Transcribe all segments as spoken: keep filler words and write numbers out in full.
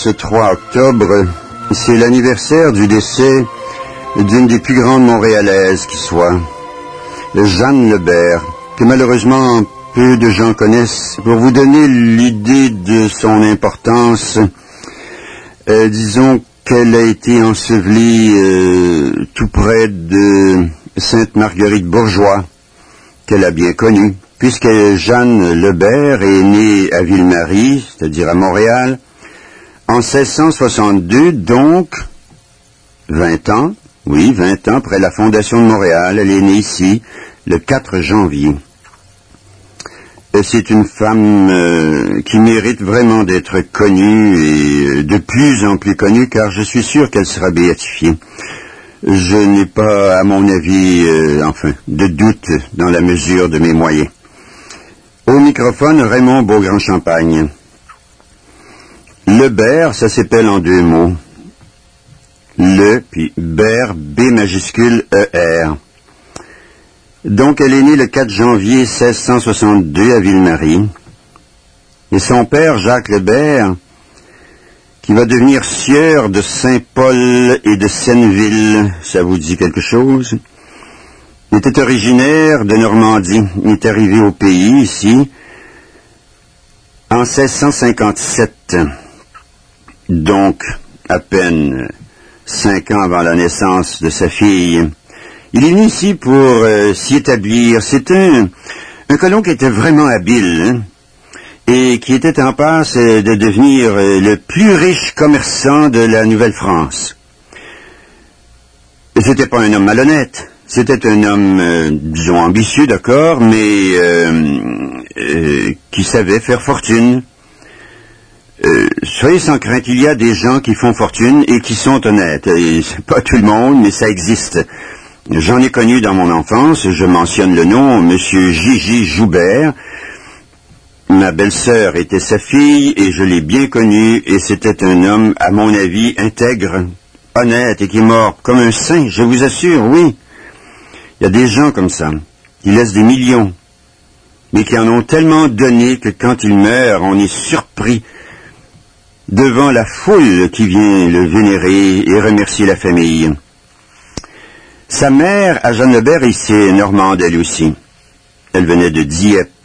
ce trois octobre, c'est l'anniversaire du décès d'une des plus grandes Montréalaises qui soit, Jeanne Lebert, que malheureusement peu de gens connaissent. Pour vous donner l'idée de son importance, euh, disons qu'elle a été ensevelie euh, tout près de Sainte-Marguerite-Bourgeois, qu'elle a bien connue, puisque Jeanne Lebert est née à Ville-Marie, c'est-à-dire à Montréal, en seize cent soixante-deux, donc vingt ans, oui, vingt ans après la fondation de Montréal. Elle est née ici, le quatre janvier. Et c'est une femme euh, qui mérite vraiment d'être connue et de plus en plus connue, car je suis sûr qu'elle sera béatifiée. Je n'ai pas, à mon avis, euh, enfin, de doute dans la mesure de mes moyens. Au microphone, Raymond Beaugrand-Champagne. Lebert, ça s'appelle en deux mots. Le, puis Ber, B majuscule E R. Donc, elle est née le quatre janvier seize cent soixante-deux à Ville-Marie. Et son père, Jacques Lebert, qui va devenir sieur de Saint-Paul et de Senneville, ça vous dit quelque chose? Il était originaire de Normandie. Il est arrivé au pays, ici, en seize cent cinquante-sept. Donc, à peine cinq ans avant la naissance de sa fille. Il est venu ici pour euh, s'y établir. C'est un, un colon qui était vraiment habile, hein, et qui était en passe euh, de devenir euh, le plus riche commerçant de la Nouvelle-France. Et c'était pas un homme malhonnête. C'était un homme, euh, disons, ambitieux, d'accord, mais euh, euh, qui savait faire fortune. Euh, soyez sans crainte, il y a des gens qui font fortune et qui sont honnêtes. Et c'est pas tout le monde, mais ça existe. J'en ai connu dans mon enfance, je mentionne le nom, Monsieur Gigi Joubert. Ma belle-sœur était sa fille et je l'ai bien connu, et c'était un homme, à mon avis, intègre, honnête et qui est mort comme un saint, je vous assure, oui. Il y a des gens comme ça, qui laissent des millions, mais qui en ont tellement donné que quand ils meurent, on est surpris devant la foule qui vient le vénérer et remercier la famille. Sa mère, à Jeanne Lebert, c'est normande elle aussi. Elle venait de Dieppe.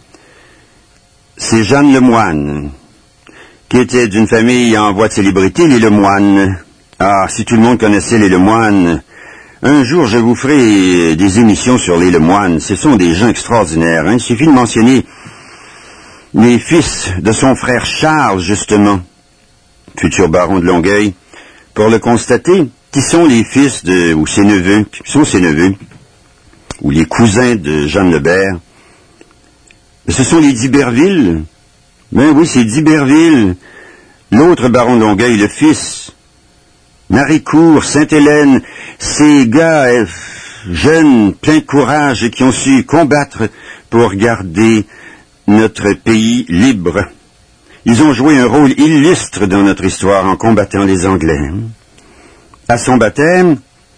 C'est Jeanne Lemoine, qui était d'une famille en voie de célébrité, les Lemoine. Ah, si tout le monde connaissait les Lemoine, un jour je vous ferai des émissions sur les Lemoine. Ce sont des gens extraordinaires, hein. Il suffit de mentionner les fils de son frère Charles, justement, futur baron de Longueuil, pour le constater, qui sont les fils de, ou ses neveux, qui sont ses neveux, ou les cousins de Jeanne Lebert. Ce sont les d'Iberville. Ben oui, c'est d'Iberville. L'autre baron de Longueuil, le fils. Maricourt, Sainte-Hélène, ces gars euh, jeunes, pleins de courage, et qui ont su combattre pour garder notre pays libre. Ils ont joué un rôle illustre dans notre histoire en combattant les Anglais. À son baptême,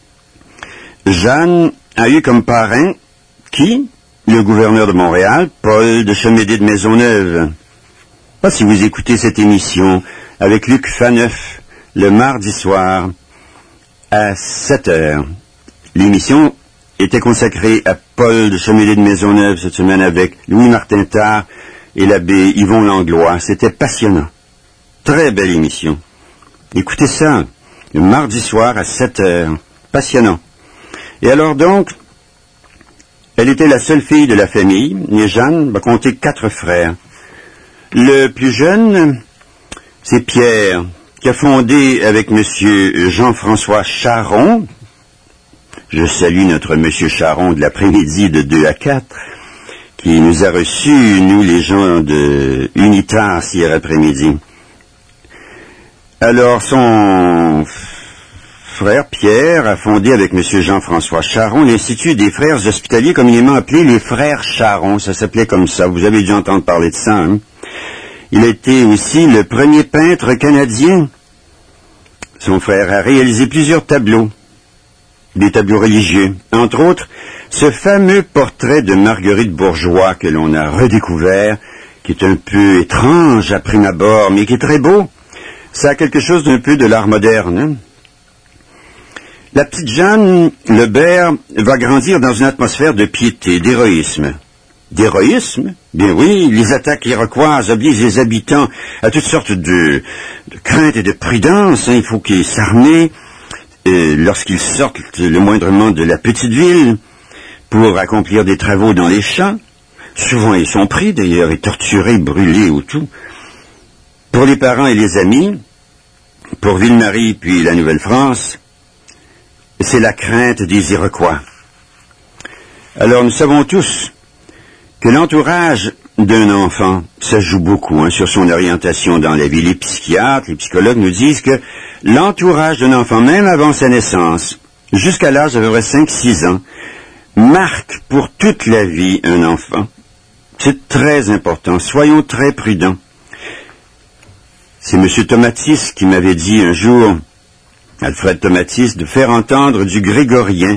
Jeanne a eu comme parrain qui? Le gouverneur de Montréal, Paul de Chemédé de Maisonneuve. Pas si vous écoutez cette émission avec Luc Faneuf le mardi soir à sept heures. L'émission était consacrée à Paul de Chemédé de Maisonneuve cette semaine avec Louis-Martin Tard et l'abbé Yvon Langlois. C'était passionnant. Très belle émission. Écoutez ça, le mardi soir à sept heures. Passionnant. Et alors donc, elle était la seule fille de la famille, et Jeanne va compter quatre frères. Le plus jeune, c'est Pierre, qui a fondé avec monsieur Jean-François Charon. Je salue notre monsieur Charon de l'après-midi de deux à quatre, qui nous a reçus, nous les gens de Unitas, hier après-midi. Alors son frère Pierre a fondé avec monsieur Jean-François Charon l'Institut des frères hospitaliers, communément appelé les frères Charon. Ça s'appelait comme ça, vous avez dû entendre parler de ça, hein? Il a été aussi le premier peintre canadien. Son frère a réalisé plusieurs tableaux, des tableaux religieux. Entre autres, ce fameux portrait de Marguerite Bourgeois que l'on a redécouvert, qui est un peu étrange à prime abord, mais qui est très beau. Ça a quelque chose d'un peu de l'art moderne. Hein? La petite Jeanne Lebert va grandir dans une atmosphère de piété, d'héroïsme. D'héroïsme? Bien oui, les attaques iroquoises obligent les habitants à toutes sortes de, de crainte et de prudence. Hein. Il faut qu'ils s'arment euh, lorsqu'ils sortent le moindrement de la petite ville pour accomplir des travaux dans les champs. Souvent ils sont pris d'ailleurs et torturés, brûlés ou tout. Pour les parents et les amis, pour Ville-Marie puis la Nouvelle-France, c'est la crainte des Iroquois. Alors nous savons tous que l'entourage d'un enfant, ça joue beaucoup hein, sur son orientation dans la vie. Les psychiatres, les psychologues nous disent que l'entourage d'un enfant, même avant sa naissance, jusqu'à l'âge d'à peu près cinq six ans, marque pour toute la vie un enfant. C'est très important. Soyons très prudents. C'est M. Tomatis qui m'avait dit un jour, Alfred Tomatis, de faire entendre du grégorien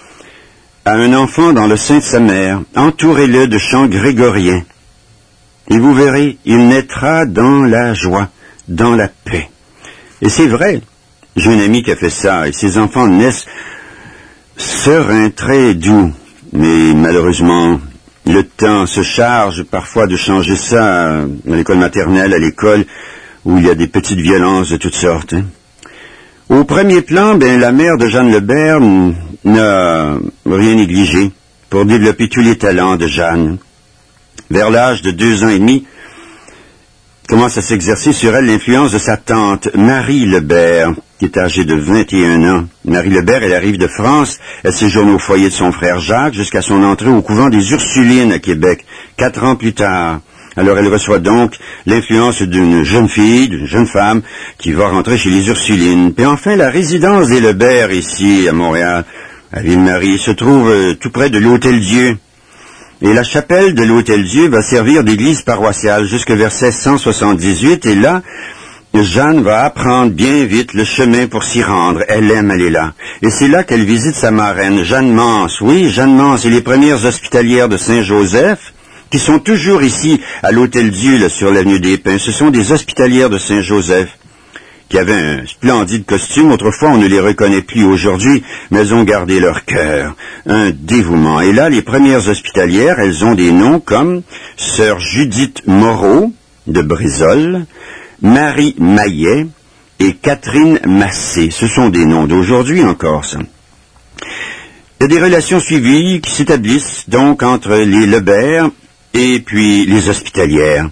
à un enfant dans le sein de sa mère. Entourez-le de chants grégoriens. Et vous verrez, il naîtra dans la joie, dans la paix. Et c'est vrai. J'ai un ami qui a fait ça, et ses enfants naissent sereins, très doux. Mais malheureusement, le temps se charge parfois de changer ça à l'école maternelle, à l'école, où il y a des petites violences de toutes sortes. Hein. Au premier plan, ben, la mère de Jeanne Lebert n'a rien négligé pour développer tous les talents de Jeanne. Vers l'âge de deux ans et demi, commence à s'exercer sur elle l'influence de sa tante, Marie Lebert, qui est âgée de vingt et un ans. Marie Lebert, elle arrive de France, elle séjourne au foyer de son frère Jacques jusqu'à son entrée au couvent des Ursulines à Québec, quatre ans plus tard. Alors elle reçoit donc l'influence d'une jeune fille, d'une jeune femme, qui va rentrer chez les Ursulines. Puis enfin, la résidence des Lebert, ici, à Montréal, à Ville-Marie, se trouve euh, tout près de l'Hôtel-Dieu. Et la chapelle de l'Hôtel-Dieu va servir d'église paroissiale jusque vers seize cent soixante-dix-huit, et là, Jeanne va apprendre bien vite le chemin pour s'y rendre. Elle aime aller là. Et c'est là qu'elle visite sa marraine, Jeanne Mance. Oui, Jeanne Mance et les premières hospitalières de Saint-Joseph, qui sont toujours ici, à l'Hôtel-Dieu, là, sur l'avenue des Pins. Ce sont des hospitalières de Saint-Joseph, qui avaient un splendide costume. Autrefois, on ne les reconnaît plus aujourd'hui, mais elles ont gardé leur cœur, un dévouement. Et là, les premières hospitalières, elles ont des noms comme Sœur Judith Moreau, de Brézol, Marie Maillet et Catherine Massé. Ce sont des noms d'aujourd'hui encore, ça. Il y a des relations suivies qui s'établissent donc entre les Lebert et puis les hospitalières.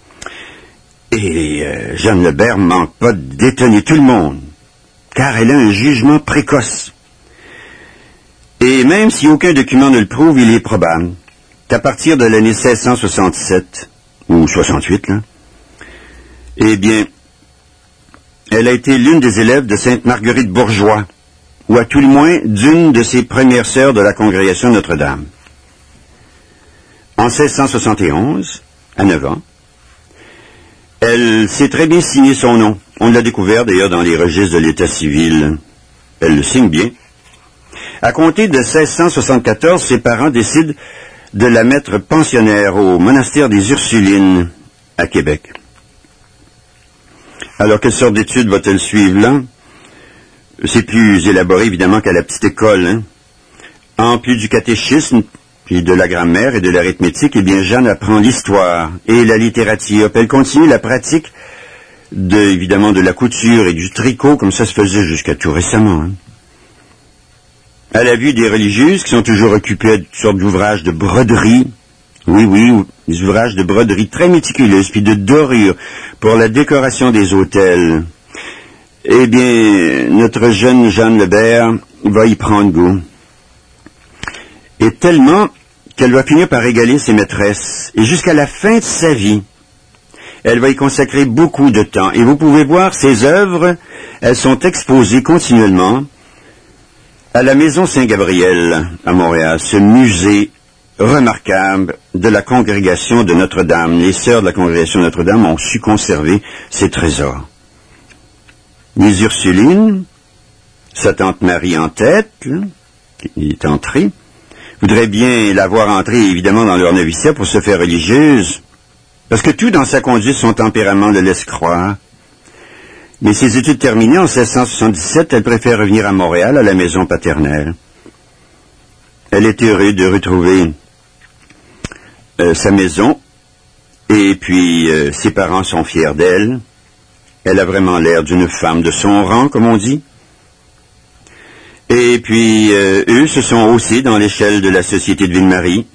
Et euh, Jeanne Lebert ne manque pas d'étonner tout le monde, car elle a un jugement précoce. Et même si aucun document ne le prouve, il est probable qu'à partir de l'année seize cent soixante-sept, ou soixante-huit, là, eh bien, elle a été l'une des élèves de Sainte Marguerite Bourgeois, ou à tout le moins d'une de ses premières sœurs de la congrégation Notre-Dame. En seize cent soixante et onze, à neuf ans, elle sait très bien signer son nom. On l'a découvert d'ailleurs dans les registres de l'état civil. Elle le signe bien. À compter de seize cent soixante-quatorze, ses parents décident de la mettre pensionnaire au monastère des Ursulines, à Québec. Alors, quelle sorte d'études va-t-elle suivre là? C'est plus élaboré, évidemment, qu'à la petite école. Hein? En plus du catéchisme, puis de la grammaire et de l'arithmétique, eh bien, Jeanne apprend l'histoire et la littérature. Puis elle continue la pratique, de, évidemment, de la couture et du tricot, comme ça se faisait jusqu'à tout récemment. Hein? À la vue des religieuses qui sont toujours occupées à toutes sortes d'ouvrages de broderie, oui, oui, des ouvrages de broderie très méticuleuses, puis de dorure pour la décoration des autels, eh bien, notre jeune Jeanne Lebert va y prendre goût. Et tellement qu'elle va finir par égaler ses maîtresses. Et jusqu'à la fin de sa vie, elle va y consacrer beaucoup de temps. Et vous pouvez voir ses œuvres, elles sont exposées continuellement à la Maison Saint-Gabriel à Montréal, ce musée remarquable de la congrégation de Notre-Dame. Les sœurs de la congrégation de Notre-Dame ont su conserver ces trésors. Les Ursulines, sa tante Marie en tête, là, qui est entrée, voudrait bien la voir entrer, évidemment, dans leur noviciat pour se faire religieuse, parce que tout dans sa conduite, son tempérament le laisse croire Mais ses études terminées en seize cent soixante-dix-sept, elle préfère revenir à Montréal, à la maison paternelle. Elle est heureuse de retrouver euh, sa maison, et puis euh, ses parents sont fiers d'elle. Elle a vraiment l'air d'une femme de son rang, comme on dit. Et puis, euh, eux se sont haussés dans l'échelle de la Société de Ville-Marie.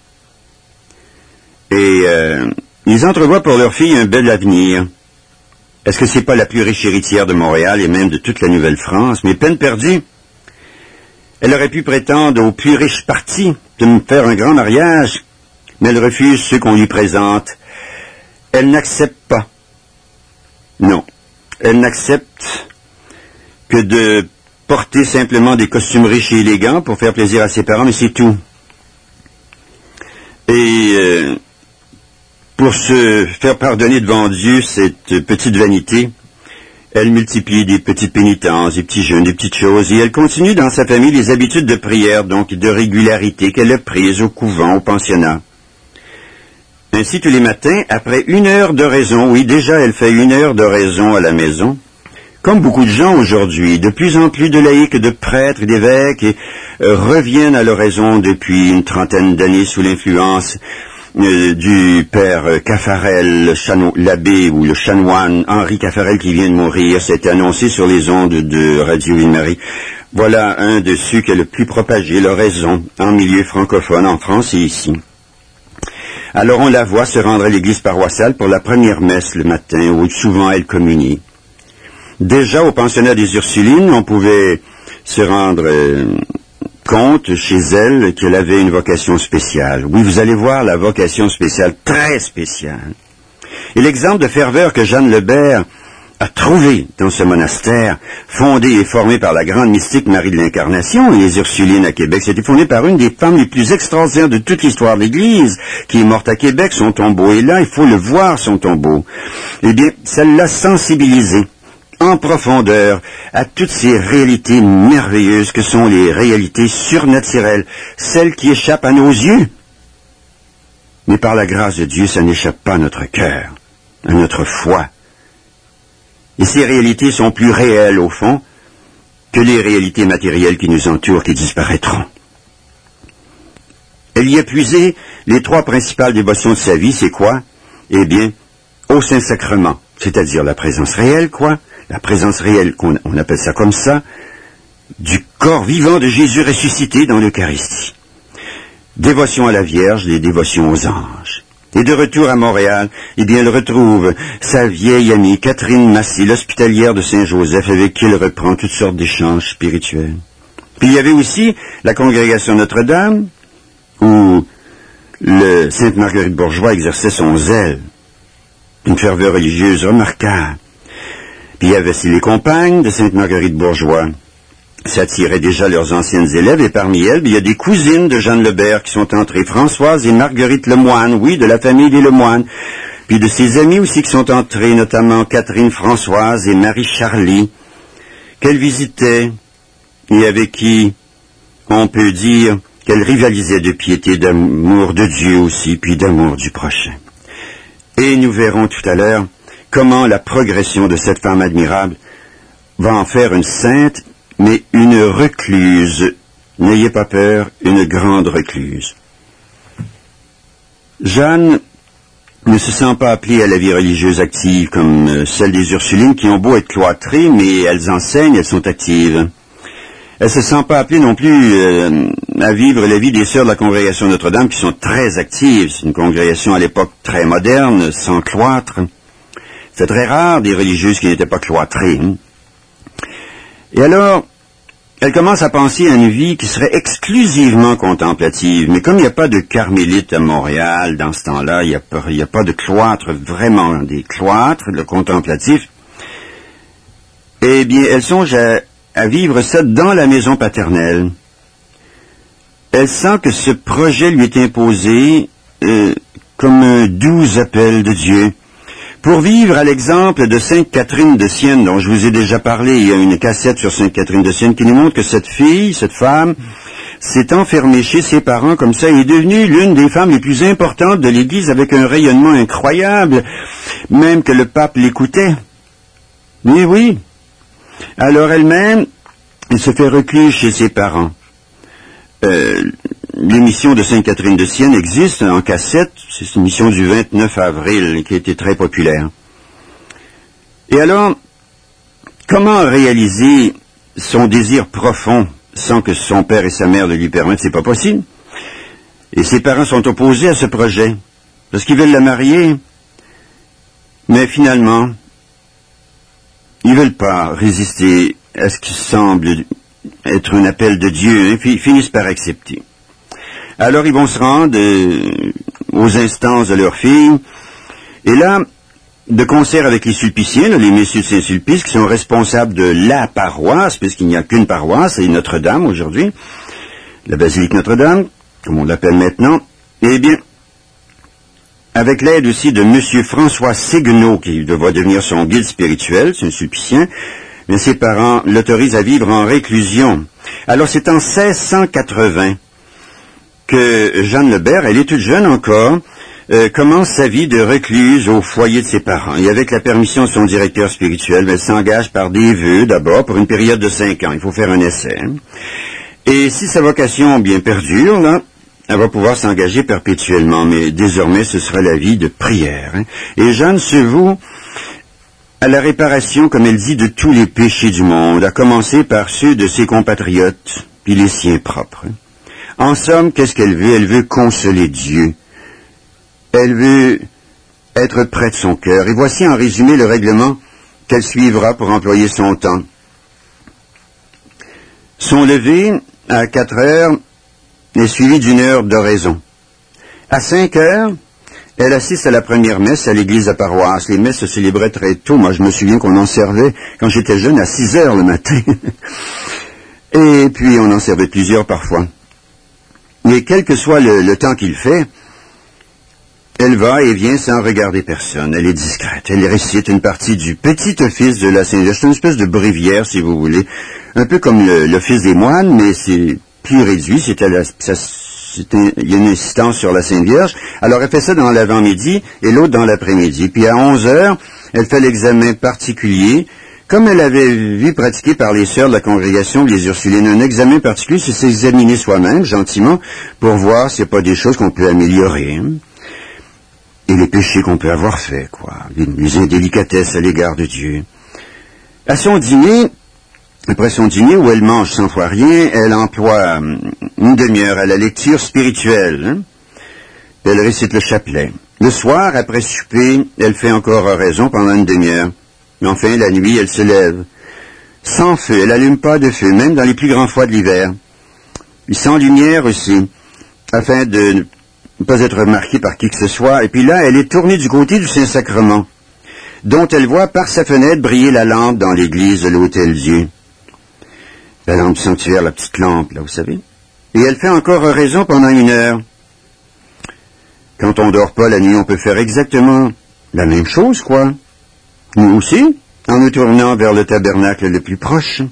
Et euh, ils entrevoient pour leur fille un bel avenir. Est-ce que c'est pas la plus riche héritière de Montréal et même de toute la Nouvelle-France? Mais peine perdue. Elle aurait pu prétendre au plus riche parti de me faire un grand mariage, mais elle refuse ceux qu'on lui présente. Elle n'accepte pas. Non. Elle n'accepte que de porter simplement des costumes riches et élégants pour faire plaisir à ses parents, mais c'est tout. Et euh, pour se faire pardonner devant Dieu cette petite vanité, elle multiplie des petites pénitences, des petits jeûnes, des petites choses, et elle continue dans sa famille les habitudes de prière, donc de régularité qu'elle a prises au couvent, au pensionnat. Ainsi, tous les matins, après une heure d'oraison, oui, déjà elle fait une heure d'oraison à la maison, comme beaucoup de gens aujourd'hui, de plus en plus de laïcs, de prêtres et d'évêques et, euh, reviennent à l'oraison depuis une trentaine d'années sous l'influence euh, du père Caffarel, l'abbé ou le chanoine Henri Caffarel qui vient de mourir. C'est annoncé sur les ondes de Radio Ville-Marie. Voilà un de ceux qui a le plus propagé l'oraison en milieu francophone en France et ici. Alors on la voit se rendre à l'église paroissiale pour la première messe le matin, où souvent elle communie. Déjà au pensionnat des Ursulines, on pouvait se rendre euh, compte chez elle qu'elle avait une vocation spéciale. Oui, vous allez voir la vocation spéciale, très spéciale. Et l'exemple de ferveur que Jeanne Lebert a trouvé dans ce monastère, fondé et formé par la grande mystique Marie de l'Incarnation et les Ursulines à Québec. C'était fondé par une des femmes les plus extraordinaires de toute l'histoire de l'Église, qui est morte à Québec. Son tombeau est là, il faut le voir, son tombeau. Eh bien, ça l'a sensibilisé en profondeur à toutes ces réalités merveilleuses que sont les réalités surnaturelles, celles qui échappent à nos yeux. Mais par la grâce de Dieu, ça n'échappe pas à notre cœur, à notre foi. Et ces réalités sont plus réelles, au fond, que les réalités matérielles qui nous entourent, qui disparaîtront. Elle y a puisé les trois principales dévotions de sa vie, c'est quoi? Eh bien, au Saint-Sacrement, c'est-à-dire la présence réelle, quoi? La présence réelle, qu'on, on appelle ça comme ça, du corps vivant de Jésus ressuscité dans l'Eucharistie. Dévotion à la Vierge, les dévotions aux anges. Et de retour à Montréal, eh bien, elle retrouve sa vieille amie Catherine Massé, l'hospitalière de Saint-Joseph, avec qui elle reprend toutes sortes d'échanges spirituels. Puis il y avait aussi la congrégation Notre-Dame, où le Sainte Marguerite Bourgeois exerçait son zèle, une ferveur religieuse remarquable. Puis il y avait aussi les compagnes de Sainte Marguerite Bourgeois. Ça attirait déjà leurs anciennes élèves, et parmi elles, il y a des cousines de Jeanne Lebert qui sont entrées, Françoise et Marguerite Lemoine, oui, de la famille des Lemoine. Puis de ses amis aussi qui sont entrées, notamment Catherine Françoise et Marie Charlie, qu'elle visitait, et avec qui on peut dire qu'elle rivalisait de piété, d'amour de Dieu aussi, puis d'amour du prochain. Et nous verrons tout à l'heure comment la progression de cette femme admirable va en faire une sainte, mais une recluse. N'ayez pas peur, une grande recluse. Jeanne ne se sent pas appelée à la vie religieuse active comme celle des Ursulines qui ont beau être cloîtrées, mais elles enseignent, elles sont actives. Elle ne se sent pas appelée non plus euh, à vivre la vie des sœurs de la congrégation Notre-Dame qui sont très actives. C'est une congrégation à l'époque très moderne, sans cloître. C'est très rare des religieuses qui n'étaient pas cloîtrées. Hein. Et alors, elle commence à penser à une vie qui serait exclusivement contemplative. Mais comme il n'y a pas de carmélites à Montréal dans ce temps-là, il n'y a, a pas de cloître, vraiment des cloîtres, le contemplatif, eh bien, elle songe à, à vivre ça dans la maison paternelle. Elle sent que ce projet lui est imposé euh, comme un doux appel de Dieu. Pour vivre à l'exemple de Sainte Catherine de Sienne, dont je vous ai déjà parlé, il y a une cassette sur Sainte Catherine de Sienne qui nous montre que cette fille, cette femme, s'est enfermée chez ses parents comme ça et est devenue l'une des femmes les plus importantes de l'Église avec un rayonnement incroyable, même que le pape l'écoutait. Mais oui, Alors elle-même, elle se fait recluse chez ses parents. Euh, l'émission de Sainte Catherine de Sienne existe en cassette, c'est une émission du vingt-neuf avril qui a été très populaire. Et alors, comment réaliser son désir profond sans que son père et sa mère le lui permettent? C'est pas possible. Et ses parents sont opposés à ce projet, parce qu'ils veulent la marier, mais finalement, ils veulent pas résister à ce qui semble être un appel de Dieu, hein, puis ils finissent par accepter. Alors ils vont se rendre euh, aux instances de leur fille, et là, de concert avec les sulpiciens, là, les messieurs de Saint-Sulpice, qui sont responsables de la paroisse, puisqu'il n'y a qu'une paroisse, c'est Notre-Dame aujourd'hui, la basilique Notre-Dame, comme on l'appelle maintenant, eh bien, avec l'aide aussi de M. François Séguenot, qui va devenir son guide spirituel, c'est un sulpicien, mais ses parents l'autorisent à vivre en réclusion. Alors c'est en seize cent quatre-vingts que Jeanne Lebert, elle est toute jeune encore, euh, commence sa vie de recluse au foyer de ses parents. Et avec la permission de son directeur spirituel, elle s'engage par des vœux d'abord pour une période de cinq ans. Il faut faire un essai. Hein. Et si sa vocation bien perdure, là, elle va pouvoir s'engager perpétuellement, mais désormais ce sera la vie de prière. Hein. Et Jeanne se voue à la réparation, comme elle dit, de tous les péchés du monde, à commencer par ceux de ses compatriotes, puis les siens propres. En somme, qu'est-ce qu'elle veut? Elle veut consoler Dieu. Elle veut être près de son cœur. Et voici en résumé le règlement qu'elle suivra pour employer son temps. Son lever à quatre heures est suivi d'une heure d'oraison. À cinq heures, elle assiste à la première messe à l'église de paroisse. Les messes se célébraient très tôt. Moi, je me souviens qu'on en servait, quand j'étais jeune, à six heures le matin. Et puis, on en servait plusieurs parfois. Mais quel que soit le, le temps qu'il fait, elle va et vient sans regarder personne. Elle est discrète. Elle récite une partie du petit office de la Sainte Vierge. C'est une espèce de bréviaire, si vous voulez. Un peu comme le, l'office des moines, mais c'est plus réduit. C'est à la, ça, C'était, il y a une insistance sur la Sainte Vierge. Alors, elle fait ça dans l'avant-midi et l'autre dans l'après-midi. Puis, à onze heures, elle fait l'examen particulier, comme elle avait vu pratiquer par les sœurs de la congrégation les Ursulines. Un examen particulier, c'est s'examiner soi-même, gentiment, pour voir s'il n'y a pas des choses qu'on peut améliorer. Hein. Et les péchés qu'on peut avoir faits, quoi. Les, les indélicatesses à l'égard de Dieu. À son dîner, après son dîner, où elle mange cent fois rien, elle emploie une demi-heure à la lecture spirituelle. Hein? Elle récite le chapelet. Le soir, après souper, elle fait encore oraison pendant une demi-heure. Mais enfin, la nuit, elle se lève. Sans feu, elle n'allume pas de feu, même dans les plus grands froids de l'hiver. Et sans lumière aussi, afin de ne pas être remarquée par qui que ce soit. Et puis là, elle est tournée du côté du Saint-Sacrement, dont elle voit par sa fenêtre briller la lampe dans l'église de l'Hôtel-Dieu. La lampe sanctuaire, la petite lampe, là, vous savez. Et elle fait encore oraison pendant une heure. Quand on dort pas la nuit, on peut faire exactement la même chose, quoi. Nous aussi, en nous tournant vers le tabernacle le plus proche.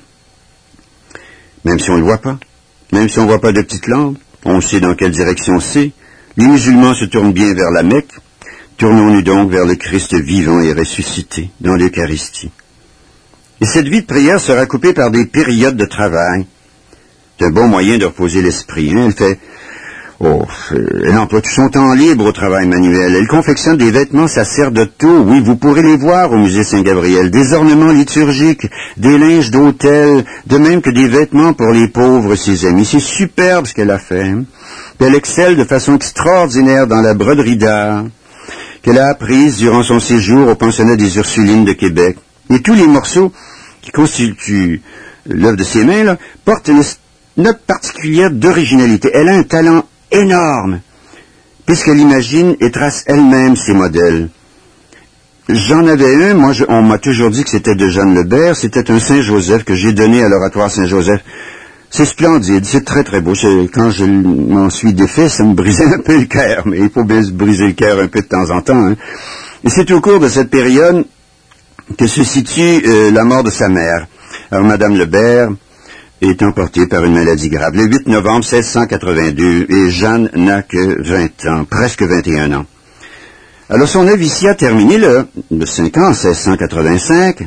Même si on ne le voit pas. Même si on ne voit pas de petite lampe, on sait dans quelle direction c'est. Les musulmans se tournent bien vers la Mecque. Tournons-nous donc vers le Christ vivant et ressuscité dans l'Eucharistie. Et cette vie de prière sera coupée par des périodes de travail. C'est un bon moyen de reposer l'esprit. Hein? Elle fait, oh, elle emploie tout son temps libre au travail manuel. Elle confectionne des vêtements sacerdotaux. Oui, vous pourrez les voir au musée Saint-Gabriel. Des ornements liturgiques, des linges d'autel, de même que des vêtements pour les pauvres, ses amis. C'est superbe ce qu'elle a fait. Hein? Elle excelle de façon extraordinaire dans la broderie d'art qu'elle a apprise durant son séjour au pensionnat des Ursulines de Québec. Et tous les morceaux qui constituent l'œuvre de ses mains là, portent une note particulière d'originalité. Elle a un talent énorme, puisqu'elle imagine et trace elle-même ses modèles. J'en avais un, moi je, on m'a toujours dit que c'était de Jeanne Lebert, c'était un Saint-Joseph que j'ai donné à l'oratoire Saint-Joseph. C'est splendide, c'est très très beau. C'est, quand je m'en suis défait, ça me brisait un peu le cœur, mais il faut bien se briser le cœur un peu de temps en temps. Hein. Et c'est au cours de cette période que se situe euh, la mort de sa mère. Alors, Madame Lebert est emportée par une maladie grave. Le huit novembre seize cent quatre-vingt-deux, et Jeanne n'a que vingt ans, presque vingt et un ans. Alors, son noviciat terminé le, le cinq ans, seize cent quatre-vingt-cinq,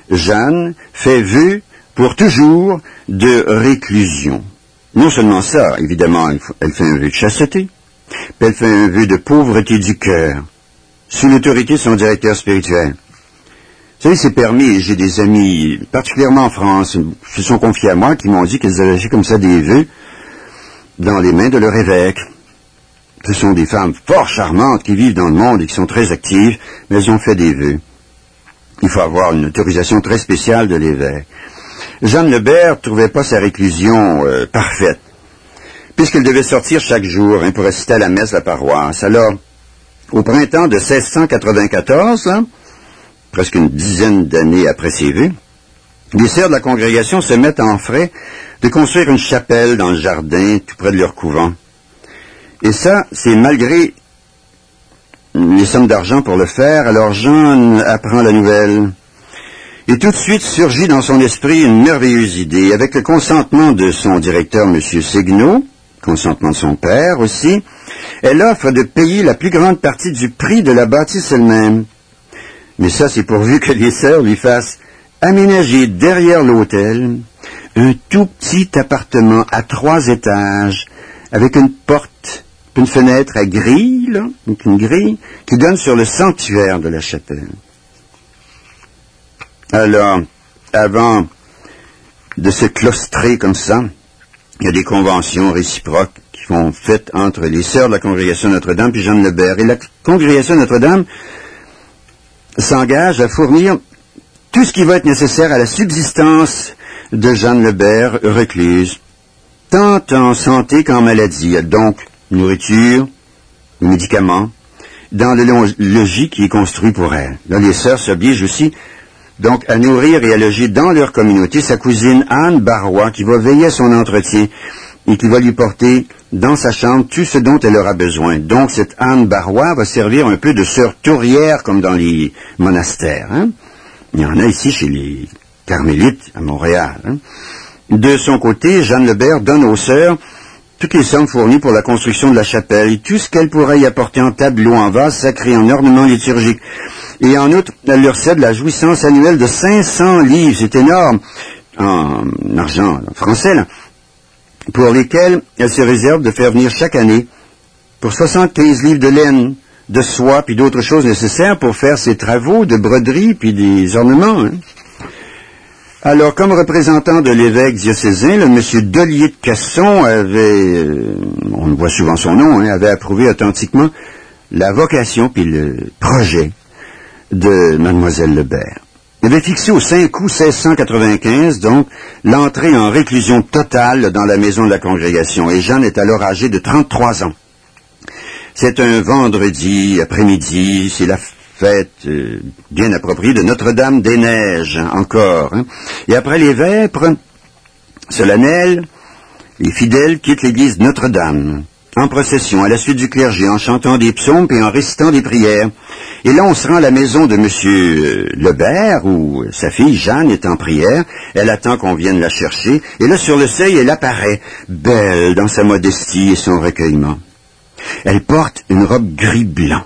Jeanne fait vœu pour toujours de réclusion. Non seulement ça, évidemment, elle fait un vœu de chasteté, puis elle fait un vœu de pauvreté du cœur, sous l'autorité de son directeur spirituel. Vous savez, c'est permis, j'ai des amis, particulièrement en France, qui se sont confiés à moi, qui m'ont dit qu'ils avaient fait comme ça des vœux dans les mains de leur évêque. Ce sont des femmes fort charmantes qui vivent dans le monde et qui sont très actives, mais elles ont fait des vœux. Il faut avoir une autorisation très spéciale de l'évêque. Jeanne Lebert ne trouvait pas sa réclusion euh, parfaite, puisqu'elle devait sortir chaque jour hein, pour assister à la messe de la paroisse. Alors, au printemps de seize cent quatre-vingt-quatorze, là, presque une dizaine d'années après ses vœux, les sœurs de la congrégation se mettent en frais de construire une chapelle dans le jardin tout près de leur couvent. Et ça, c'est malgré les sommes d'argent pour le faire. Alors Jeanne apprend la nouvelle. Et tout de suite surgit dans son esprit une merveilleuse idée. Avec le consentement de son directeur, M. Segnaud, consentement de son père aussi, elle offre de payer la plus grande partie du prix de la bâtisse elle-même. Mais ça, c'est pourvu que les sœurs lui fassent aménager derrière l'autel un tout petit appartement à trois étages, avec une porte, une fenêtre à grille, là, une grille, qui donne sur le sanctuaire de la chapelle. Alors, avant de se claustrer comme ça, il y a des conventions réciproques qui sont faites entre les sœurs de la congrégation Notre-Dame et Jeanne Lebert. Et la congrégation Notre-Dame s'engage à fournir tout ce qui va être nécessaire à la subsistance de Jeanne Lebert recluse, tant en santé qu'en maladie. Donc, nourriture, médicaments, dans le logis qui est construit pour elle. Là, les sœurs s'obligent aussi donc à nourrir et à loger dans leur communauté sa cousine Anne Barrois, qui va veiller à son entretien et qui va lui porter dans sa chambre tout ce dont elle aura besoin. Donc, cette Anne Barrois va servir un peu de sœur tourière, comme dans les monastères. Hein? Il y en a ici chez les carmélites à Montréal. Hein? De son côté, Jeanne Lebert donne aux sœurs toutes les sommes fournies pour la construction de la chapelle et tout ce qu'elle pourrait y apporter en tableaux, en vases sacrés, en ornements liturgiques. Et en outre, elle leur cède la jouissance annuelle de cinq cents livres, c'est énorme, en argent français, là, pour lesquels elle se réserve de faire venir chaque année pour soixante-quinze livres de laine, de soie, puis d'autres choses nécessaires pour faire ses travaux de broderie, puis des ornements. Hein. Alors, comme représentant de l'évêque diocésain, le monsieur Dollier de Casson avait, euh, on voit souvent son nom, hein, avait approuvé authentiquement la vocation puis le projet de mademoiselle Lebert. Il avait fixé au cinq août seize cent quatre-vingt-quinze, donc, l'entrée en réclusion totale dans la maison de la congrégation, et Jeanne est alors âgée de trente-trois ans. C'est un vendredi après-midi, c'est la fête euh, bien appropriée de Notre-Dame-des-Neiges, encore. Hein. Et après les vêpres solennelles, les fidèles quittent l'église Notre-Dame, en procession, à la suite du clergé, en chantant des psaumes et en récitant des prières. Et là, on se rend à la maison de M. Lebert, où sa fille Jeanne est en prière. Elle attend qu'on vienne la chercher. Et là, sur le seuil, elle apparaît, belle dans sa modestie et son recueillement. Elle porte une robe gris-blanc,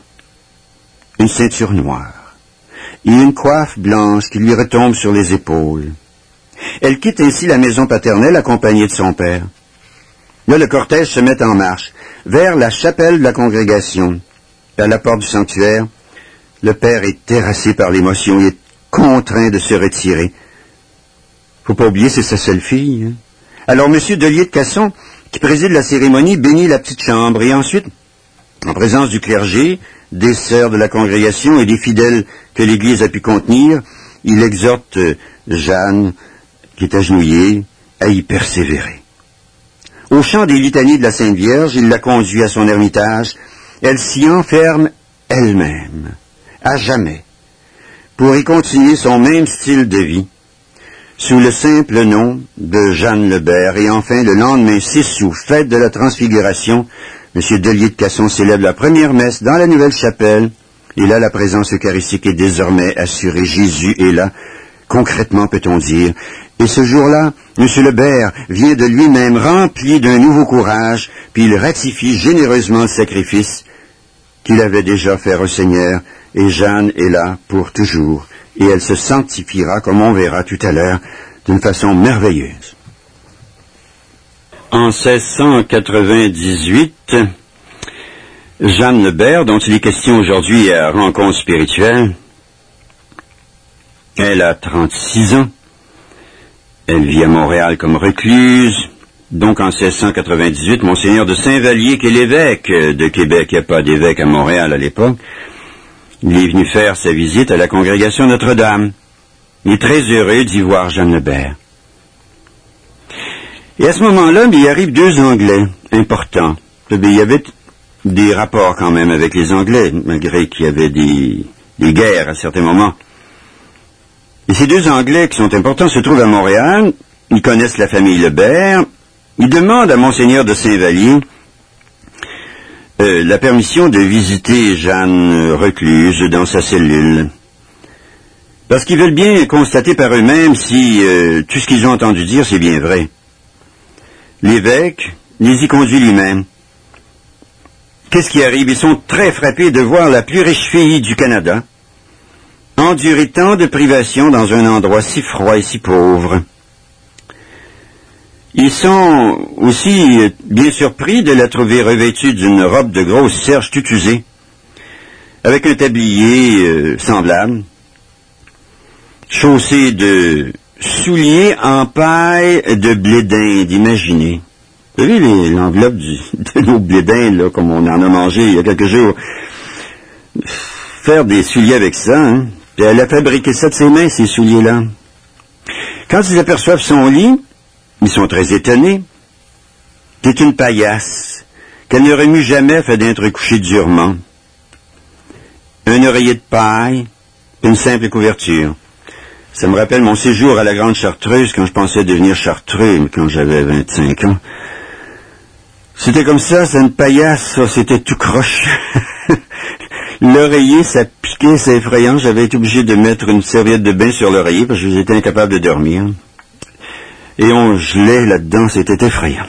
une ceinture noire, et une coiffe blanche qui lui retombe sur les épaules. Elle quitte ainsi la maison paternelle accompagnée de son père. Là, le cortège se met en marche vers la chapelle de la congrégation. À la porte du sanctuaire, le père est terrassé par l'émotion et est contraint de se retirer. Faut pas oublier, c'est sa seule fille. Hein? Alors, M. Dollier de Casson, qui préside la cérémonie, bénit la petite chambre et ensuite, en présence du clergé, des sœurs de la congrégation et des fidèles que l'Église a pu contenir, il exhorte Jeanne, qui est agenouillée, à y persévérer. Au chant des litanies de la Sainte Vierge, il la conduit à son ermitage. Elle s'y enferme elle-même, à jamais, pour y continuer son même style de vie, sous le simple nom de Jeanne Lebert. Et enfin, le lendemain six août, fête de la Transfiguration, M. Dollier de Casson célèbre la première messe dans la nouvelle chapelle. Et là, la présence eucharistique est désormais assurée. Jésus est là, concrètement peut-on dire. Et ce jour-là, M. Lebert vient de lui-même rempli d'un nouveau courage, puis il ratifie généreusement le sacrifice qu'il avait déjà fait au Seigneur, et Jeanne est là pour toujours, et elle se sanctifiera, comme on verra tout à l'heure, d'une façon merveilleuse. En seize cent quatre-vingt-dix-huit, Jeanne Lebert, dont il est question aujourd'hui à Rencontre spirituelle, elle a trente-six ans, elle vit à Montréal comme recluse. Donc en seize cent quatre-vingt-dix-huit, Monseigneur de Saint-Vallier, qui est l'évêque de Québec, il n'y a pas d'évêque à Montréal à l'époque, il est venu faire sa visite à la congrégation Notre-Dame. Il est très heureux d'y voir Jeanne Lebert. Et à ce moment-là, il arrive deux Anglais importants. Il y avait des rapports quand même avec les Anglais, malgré qu'il y avait des, des guerres à certains moments. Et ces deux Anglais qui sont importants se trouvent à Montréal, ils connaissent la famille Lebert, ils demandent à Monseigneur de Saint-Vallier euh, la permission de visiter Jeanne recluse dans sa cellule. Parce qu'ils veulent bien constater par eux-mêmes si euh, tout ce qu'ils ont entendu dire, c'est bien vrai. L'évêque les y conduit lui-même. Qu'est-ce qui arrive? Ils sont très frappés de voir la plus riche fille du Canada endurer tant de privations dans un endroit si froid et si pauvre. Ils sont aussi bien surpris de la trouver revêtue d'une robe de grosse serge toute usée, avec un tablier euh, semblable, chaussée de souliers en paille de blé d'Inde, imaginez. Vous savez, les, l'enveloppe du, de nos blé d'Inde, là, comme on en a mangé il y a quelques jours. Faire des souliers avec ça, hein. Puis elle a fabriqué ça de ses mains, ces souliers-là. Quand ils aperçoivent son lit, ils sont très étonnés. C'est une paillasse qu'elle ne remue jamais afin d'être couchée durement. Un oreiller de paille, une simple couverture. Ça me rappelle mon séjour à la Grande Chartreuse quand je pensais devenir chartreux, quand j'avais vingt-cinq ans. C'était comme ça, c'est une paillasse, ça, c'était tout croche. L'oreiller, ça piquait, c'est effrayant. J'avais été obligé de mettre une serviette de bain sur l'oreiller parce que j'étais incapable de dormir. Et on gelait là-dedans, c'était effrayant.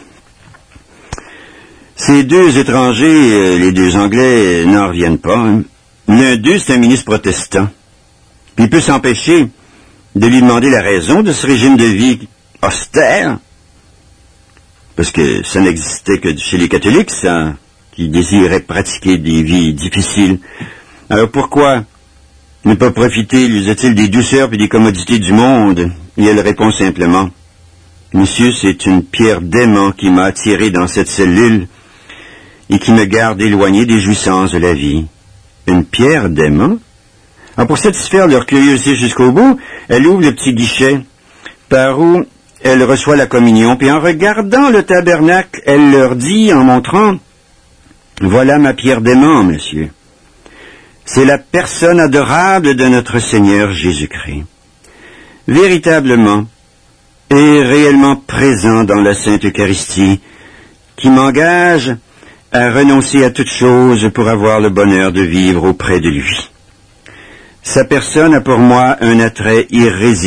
Ces deux étrangers, les deux Anglais, n'en reviennent pas. Hein. L'un d'eux, c'est un ministre protestant. Puis il peut s'empêcher de lui demander la raison de ce régime de vie austère, parce que ça n'existait que chez les catholiques, ça, qui désiraient pratiquer des vies difficiles. Alors pourquoi ne pas profiter, lui disait-il, des douceurs et des commodités du monde? Et elle répond simplement, Monsieur, c'est une pierre d'aimant qui m'a attiré dans cette cellule et qui me garde éloigné des jouissances de la vie. Une pierre d'aimant? Alors pour satisfaire leur curiosité jusqu'au bout, elle ouvre le petit guichet par où elle reçoit la communion, puis en regardant le tabernacle, elle leur dit, en montrant, « Voilà ma pierre d'aimant, monsieur. C'est la personne adorable de notre Seigneur Jésus-Christ. Véritablement et réellement présent dans la Sainte Eucharistie, qui m'engage à renoncer à toute chose pour avoir le bonheur de vivre auprès de lui. Sa personne a pour moi un attrait irrésistible. »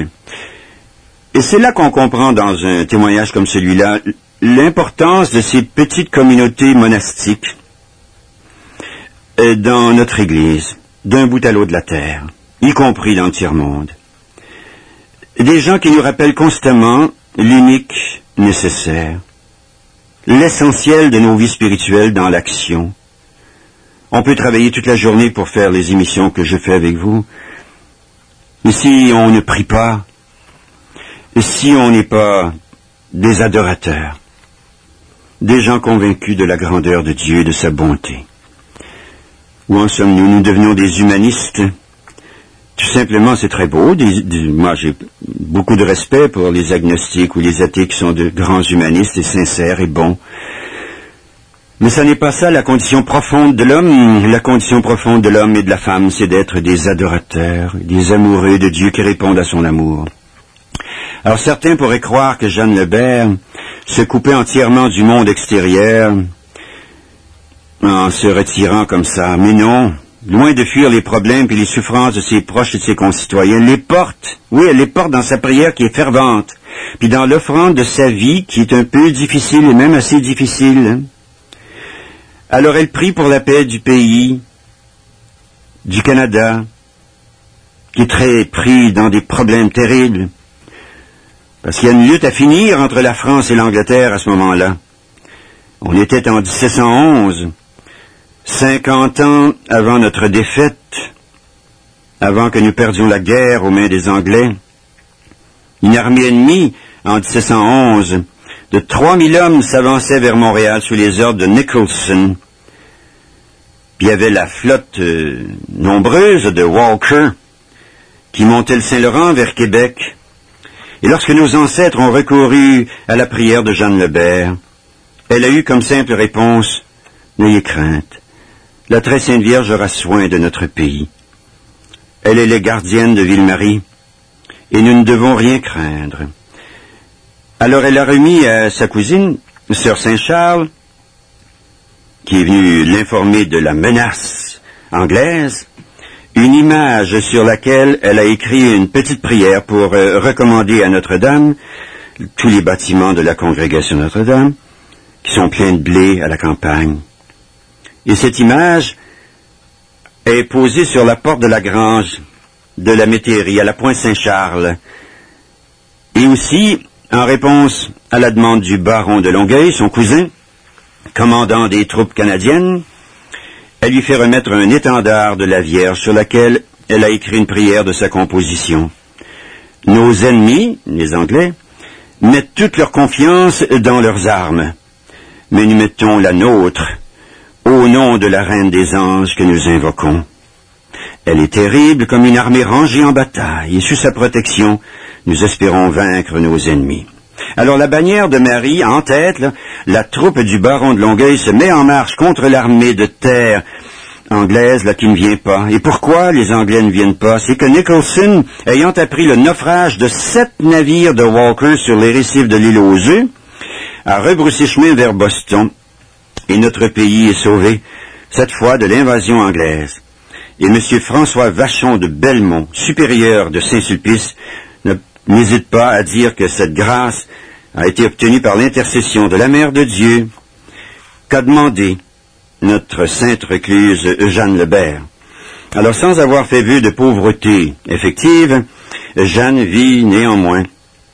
Et c'est là qu'on comprend dans un témoignage comme celui-là l'importance de ces petites communautés monastiques dans notre Église, d'un bout à l'autre de la terre, y compris dans le tiers-monde. Des gens qui nous rappellent constamment l'unique nécessaire, l'essentiel de nos vies spirituelles dans l'action. On peut travailler toute la journée pour faire les émissions que je fais avec vous, mais si on ne prie pas, et si on n'est pas des adorateurs, des gens convaincus de la grandeur de Dieu et de sa bonté, où en sommes-nous? Nous devenons des humanistes. Tout simplement, c'est très beau. Des, des, moi, j'ai beaucoup de respect pour les agnostiques ou les athées qui sont de grands humanistes et sincères et bons. Mais ça n'est pas ça la condition profonde de l'homme. La condition profonde de l'homme et de la femme, c'est d'être des adorateurs, des amoureux de Dieu qui répondent à son amour. Alors certains pourraient croire que Jeanne Lebert se coupait entièrement du monde extérieur en se retirant comme ça. Mais non, loin de fuir les problèmes et les souffrances de ses proches et de ses concitoyens, elle les porte. Oui, elle les porte dans sa prière qui est fervente, puis dans l'offrande de sa vie qui est un peu difficile et même assez difficile. Alors elle prie pour la paix du pays, du Canada, qui est très pris dans des problèmes terribles. Parce qu'il y a une lutte à finir entre la France et l'Angleterre à ce moment-là. On était en dix-sept cent onze, cinquante ans avant notre défaite, avant que nous perdions la guerre aux mains des Anglais. Une armée ennemie, en dix-sept cent onze, de trois mille hommes s'avançait vers Montréal sous les ordres de Nicholson. Puis il y avait la flotte euh, nombreuse de Walker qui montait le Saint-Laurent vers Québec. Et lorsque nos ancêtres ont recouru à la prière de Jeanne Lebert, elle a eu comme simple réponse « N'ayez crainte, la très sainte Vierge aura soin de notre pays. Elle est la gardienne de Ville-Marie, et nous ne devons rien craindre. » Alors elle a remis à sa cousine, sœur Saint-Charles, qui est venue l'informer de la menace anglaise, une image sur laquelle elle a écrit une petite prière pour euh, recommander à Notre-Dame tous les bâtiments de la congrégation Notre-Dame, qui sont pleins de blé à la campagne. Et cette image est posée sur la porte de la grange de la métairie, à la Pointe Saint-Charles. Et aussi, en réponse à la demande du baron de Longueuil, son cousin, commandant des troupes canadiennes, elle lui fait remettre un étendard de la Vierge sur laquelle elle a écrit une prière de sa composition. Nos ennemis, les Anglais, mettent toute leur confiance dans leurs armes, mais nous mettons la nôtre au nom de la Reine des Anges que nous invoquons. Elle est terrible comme une armée rangée en bataille, et sous sa protection, nous espérons vaincre nos ennemis. Alors la bannière de Marie, en tête, là, la troupe du baron de Longueuil se met en marche contre l'armée de terre anglaise là, qui ne vient pas. Et pourquoi les Anglais ne viennent pas? C'est que Nicholson, ayant appris le naufrage de sept navires de Walker sur les récifs de l'île aux œufs, a rebroussé chemin vers Boston. Et notre pays est sauvé, cette fois de l'invasion anglaise. Et M. François Vachon de Belmont, supérieur de Saint-Sulpice, ne n'hésite pas à dire que cette grâce a été obtenue par l'intercession de la Mère de Dieu, qu'a demandé notre sainte recluse Jeanne Lebert. Alors, sans avoir fait vœu de pauvreté effective, Jeanne vit néanmoins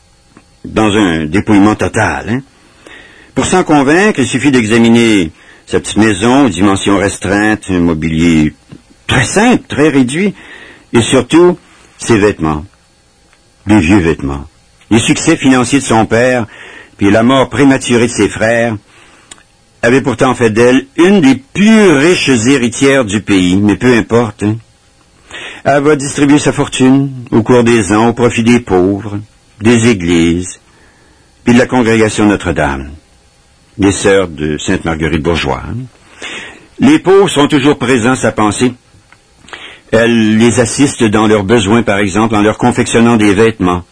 dans un dépouillement total. Hein? Pour s'en convaincre, il suffit d'examiner sa petite maison aux dimensions restreintes, un mobilier très simple, très réduit, et surtout ses vêtements. Des vieux vêtements. Les succès financiers de son père, puis la mort prématurée de ses frères, avaient pourtant fait d'elle une des plus riches héritières du pays, mais peu importe. Hein. Elle va distribuer sa fortune au cours des ans au profit des pauvres, des églises, puis de la congrégation Notre-Dame, des sœurs de Sainte-Marguerite Bourgeois. Hein. Les pauvres sont toujours présents à sa pensée. Elle les assiste dans leurs besoins, par exemple, en leur confectionnant des vêtements,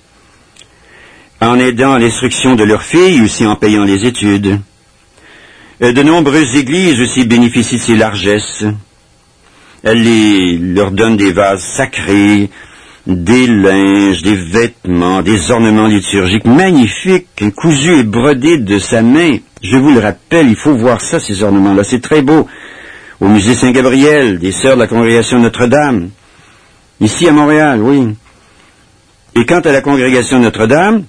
en aidant à l'instruction de leurs filles, aussi en payant les études. De nombreuses églises aussi bénéficient de ses largesses. Elle les, leur donne des vases sacrés, des linges, des vêtements, des ornements liturgiques magnifiques, cousus et brodés de sa main. Je vous le rappelle, il faut voir ça, ces ornements-là, c'est très beau. Au musée Saint-Gabriel, des sœurs de la congrégation Notre-Dame, ici à Montréal, oui. Et quant à la congrégation Notre-Dame,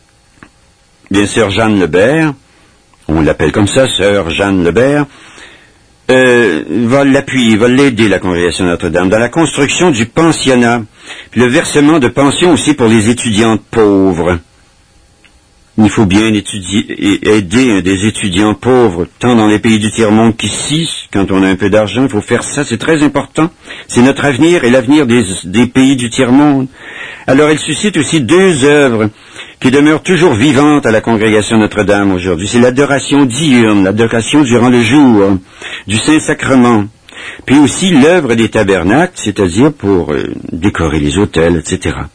bien sœur Jeanne Lebert, on l'appelle comme ça, sœur Jeanne Lebert, euh, va l'appuyer, va l'aider, la congrégation Notre-Dame, dans la construction du pensionnat, puis le versement de pensions aussi pour les étudiantes pauvres. Il faut bien étudier et aider des étudiants pauvres, tant dans les pays du tiers-monde qu'ici, quand on a un peu d'argent, il faut faire ça, c'est très important. C'est notre avenir et l'avenir des, des pays du tiers-monde. Alors elle suscite aussi deux œuvres qui demeurent toujours vivantes à la congrégation Notre-Dame aujourd'hui. C'est l'adoration diurne, l'adoration durant le jour, du Saint-Sacrement, puis aussi l'œuvre des tabernacles, c'est-à-dire pour euh, décorer les autels, et cetera.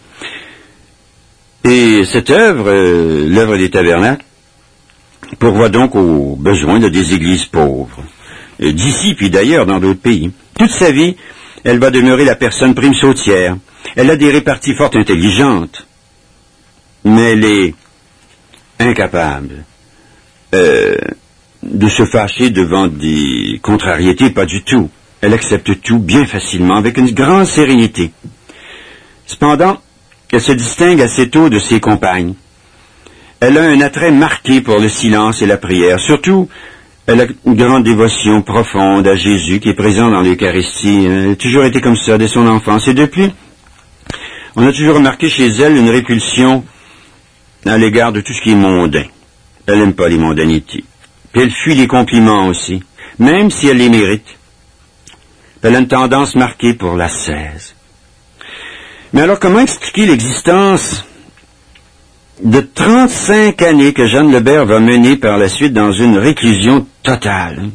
Et cette œuvre, euh, l'œuvre des tabernacles, pourvoit donc aux besoins de des églises pauvres, euh, d'ici puis d'ailleurs dans d'autres pays. Toute sa vie, elle va demeurer la personne prime sautière. Elle a des réparties fort intelligentes, mais elle est incapable euh, de se fâcher devant des contrariétés, pas du tout. Elle accepte tout bien facilement, avec une grande sérénité. Cependant, elle se distingue assez tôt de ses compagnes. Elle a un attrait marqué pour le silence et la prière. Surtout, elle a une grande dévotion profonde à Jésus qui est présent dans l'Eucharistie. Elle a toujours été comme ça dès son enfance. Et depuis, on a toujours remarqué chez elle une répulsion à l'égard de tout ce qui est mondain. Elle n'aime pas les mondanités. Puis elle fuit les compliments aussi, même si elle les mérite. Elle a une tendance marquée pour l'ascèse. Mais alors, comment expliquer l'existence de trente-cinq années que Jeanne Lebert va mener par la suite dans une réclusion totale?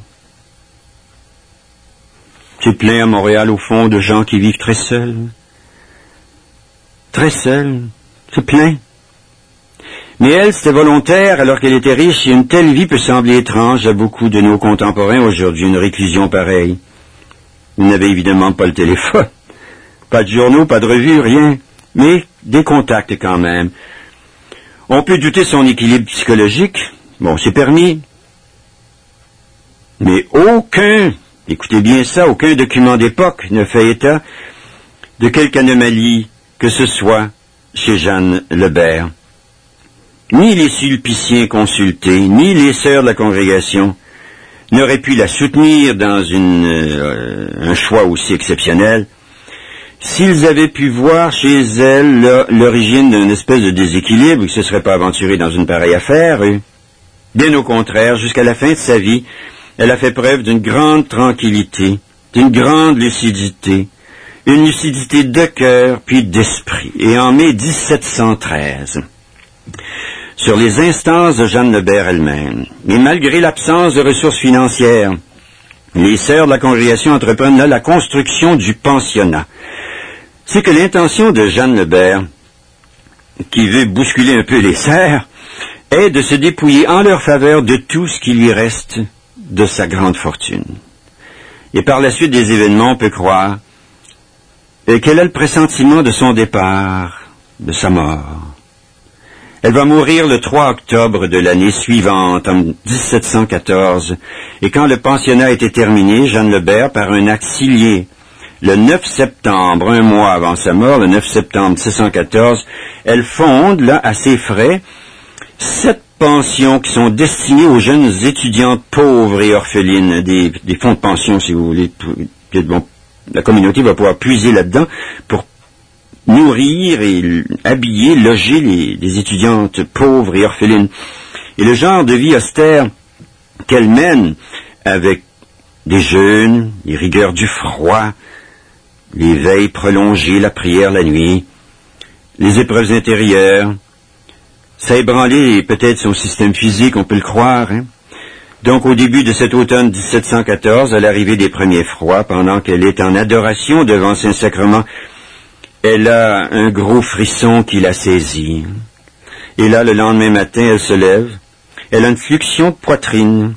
C'est plein à Montréal, au fond, de gens qui vivent très seuls. Très seuls. C'est plein. Mais elle, c'était volontaire alors qu'elle était riche, et une telle vie peut sembler étrange à beaucoup de nos contemporains aujourd'hui, une réclusion pareille. Ils n'avaient évidemment pas le téléphone, pas de journaux, pas de revues, rien, mais des contacts quand même. On peut douter son équilibre psychologique, bon, c'est permis, mais aucun, écoutez bien ça, aucun document d'époque ne fait état de quelque anomalie que ce soit chez Jeanne Lebert. Ni les sulpiciens consultés, ni les sœurs de la congrégation n'auraient pu la soutenir dans une, euh, un choix aussi exceptionnel s'ils avaient pu voir chez elle l'origine d'une espèce de déséquilibre, qui ne se serait pas aventurée dans une pareille affaire. Et bien au contraire, jusqu'à la fin de sa vie, elle a fait preuve d'une grande tranquillité, d'une grande lucidité, une lucidité de cœur puis d'esprit. Et en mai dix-sept cent treize, sur les instances de Jeanne Lebert elle-même, et malgré l'absence de ressources financières, les sœurs de la congrégation entreprennent là la construction du pensionnat. C'est que l'intention de Jeanne Lebert, qui veut bousculer un peu les sœurs, est de se dépouiller en leur faveur de tout ce qui lui reste de sa grande fortune. Et par la suite des événements, on peut croire qu'elle a le pressentiment de son départ, de sa mort. Elle va mourir le trois octobre de l'année suivante, en dix-sept cent quatorze, et quand le pensionnat a été terminé, Jeanne Lebert, par un acte signé le neuf septembre, un mois avant sa mort, le neuf septembre dix-sept cent quatorze, elle fonde, là, à ses frais, sept pensions qui sont destinées aux jeunes étudiantes pauvres et orphelines, des, des fonds de pension, si vous voulez. Bon, la communauté va pouvoir puiser là-dedans pour nourrir et habiller, loger les, les étudiantes pauvres et orphelines. Et le genre de vie austère qu'elle mène, avec des jeûnes, les rigueurs du froid, les veilles prolongées, la prière la nuit, les épreuves intérieures, ça a ébranlé peut-être son système physique, on peut le croire. Hein? Donc au début de cet automne dix-sept cent quatorze, à l'arrivée des premiers froids, pendant qu'elle est en adoration devant Saint-Sacrement, elle a un gros frisson qui la saisit. Et là, le lendemain matin, elle se lève. Elle a une fluxion de poitrine.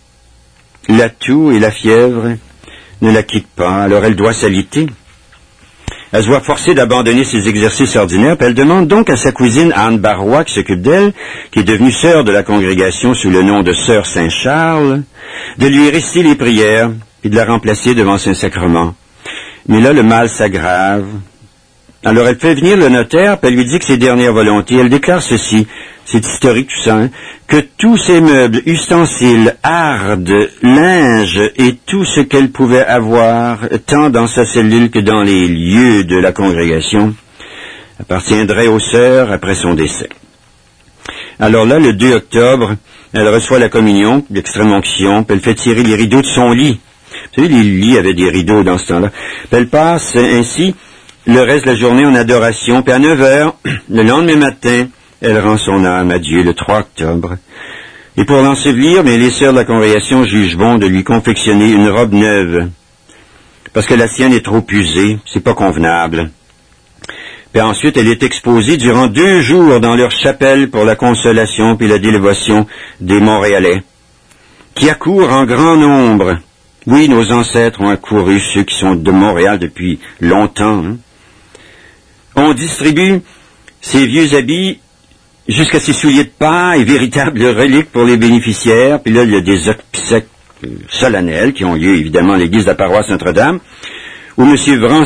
La toux et la fièvre ne la quittent pas, alors elle doit s'aliter. Elle se voit forcée d'abandonner ses exercices ordinaires, puis elle demande donc à sa cousine Anne Barrois, qui s'occupe d'elle, qui est devenue sœur de la congrégation sous le nom de sœur Saint-Charles, de lui réciter les prières et de la remplacer devant Saint-Sacrement. Mais là, le mal s'aggrave. Alors elle fait venir le notaire, puis elle lui dit que ses dernières volontés, elle déclare ceci, c'est historique tout ça, hein, que tous ses meubles, ustensiles, hardes, linge et tout ce qu'elle pouvait avoir, tant dans sa cellule que dans les lieux de la congrégation, appartiendrait aux sœurs après son décès. Alors là, le deux octobre, elle reçoit la communion, l'extrême onction, puis elle fait tirer les rideaux de son lit. Vous savez, les lits avaient des rideaux dans ce temps-là. Puis elle passe ainsi le reste de la journée en adoration, puis à neuf heures, le lendemain matin, elle rend son âme à Dieu le trois octobre. Et pour l'ensevelir, mais les sœurs de la congrégation jugent bon de lui confectionner une robe neuve, parce que la sienne est trop usée, c'est pas convenable. Puis ensuite, elle est exposée durant deux jours dans leur chapelle pour la consolation puis la dévotion des Montréalais, qui accourent en grand nombre. Oui, nos ancêtres ont accouru, ceux qui sont de Montréal depuis longtemps. Hein. On distribue ces vieux habits jusqu'à ces souliers de paille, véritables reliques pour les bénéficiaires. Puis là, il y a des obsèques solennels qui ont lieu, évidemment, à l'église de la paroisse Notre-Dame, où M.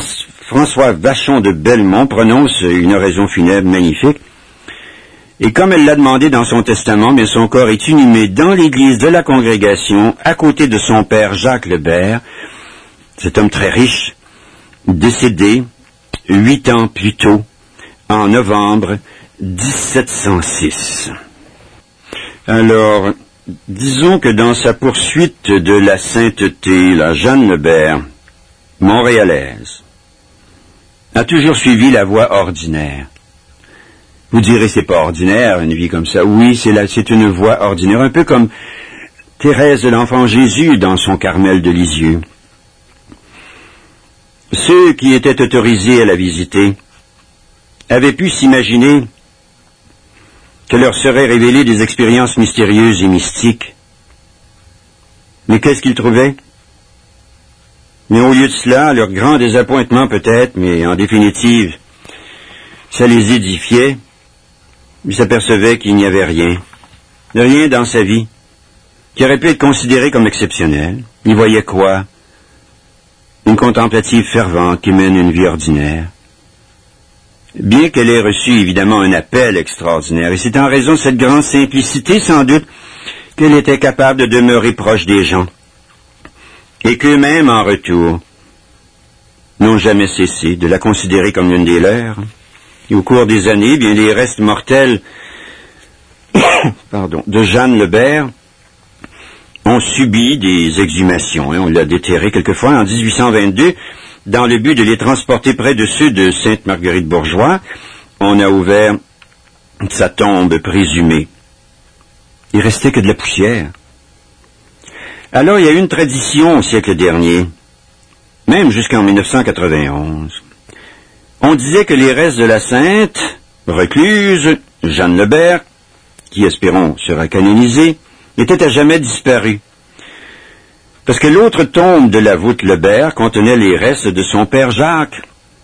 François Vachon de Belmont prononce une oraison funèbre magnifique. Et comme elle l'a demandé dans son testament, mais son corps est inhumé dans l'église de la congrégation, à côté de son père Jacques Lebert, cet homme très riche, décédé huit ans plus tôt, en novembre dix-sept cent six. Alors, disons que dans sa poursuite de la sainteté, la Jeanne Lebert, montréalaise, a toujours suivi la voie ordinaire. Vous direz, c'est pas ordinaire, une vie comme ça. Oui, c'est, la, c'est une voie ordinaire, un peu comme Thérèse de l'Enfant Jésus dans son Carmel de Lisieux. Ceux qui étaient autorisés à la visiter avaient pu s'imaginer que leur seraient révélées des expériences mystérieuses et mystiques. Mais qu'est-ce qu'ils trouvaient? Mais au lieu de cela, leur grand désappointement peut-être, mais en définitive, ça les édifiait. Ils s'apercevaient qu'il n'y avait rien, rien dans sa vie, qui aurait pu être considéré comme exceptionnel. Ils voyaient quoi? Une contemplative fervente qui mène une vie ordinaire. Bien qu'elle ait reçu évidemment un appel extraordinaire, et c'est en raison de cette grande simplicité sans doute qu'elle était capable de demeurer proche des gens, et qu'eux-mêmes en retour n'ont jamais cessé de la considérer comme l'une des leurs. Et au cours des années, bien les restes mortels pardon, de Jeanne Lebert ont subi des exhumations. Hein. On l'a déterré quelquefois en dix-huit cent vingt-deux, dans le but de les transporter près de ceux de Sainte-Marguerite-Bourgeois. On a ouvert sa tombe présumée. Il restait que de la poussière. Alors il y a eu une tradition au siècle dernier, même jusqu'en mille neuf cent quatre-vingt-onze. On disait que les restes de la sainte, recluse, Jeanne Lebert, qui espérons sera canonisée, étaient à jamais disparus. Parce que l'autre tombe de la voûte Lebert contenait les restes de son père Jacques.